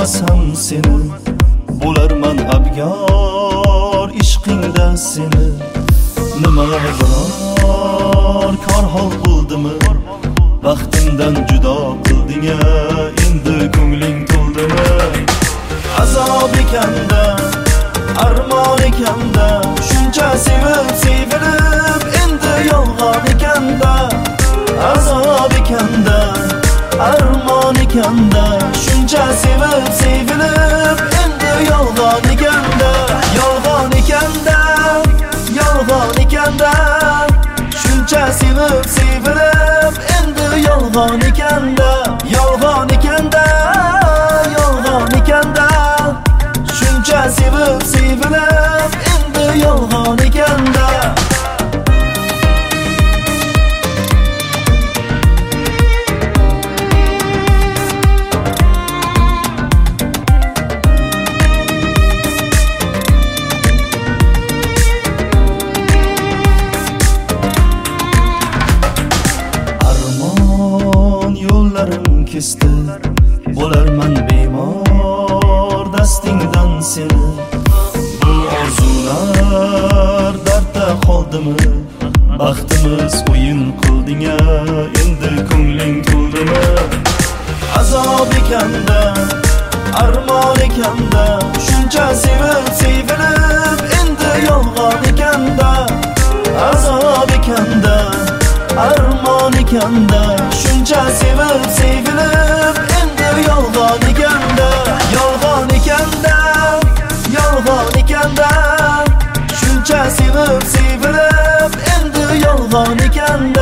ko'rmasam seni, bo'larman abgor ishqingda seni. Nima biror korhol bo'ldimi, baxtimdan judo qilding-a, endi ko'ngling to'ldimi? Azob ekanda, armon ekanda, shuncha sevib sevilib endi yolg'on ekanda. Azob ekanda, armon ekanda, shuncha sevib sevilib endi yolg'on ekanda. Yolg'on ekanda, yolg'on ekanda, shuncha sevib sevilib endi yolg'on ekanda. Yolg'on ekanda, yolg'on ekanda, shuncha sevib sevilib endi yolg'on ekanda. Kesdi, bo'larman bemor dastingdan seni. Bu orzular dardda qoldimi, baxtimiz o'yin qilding-a, endi ko'ngling to'ldimi? Azob ekanda, armon ekanda, shuncha sevib sevilib endi yolg'on ekanda. Azob ekanda, armon ekanda, shuncha sevib sevilib endi yolg'on ekanda. Yolg'on ekanda, yolg'on ekanda, shuncha sevib sevilib endi yolg'on ekanda.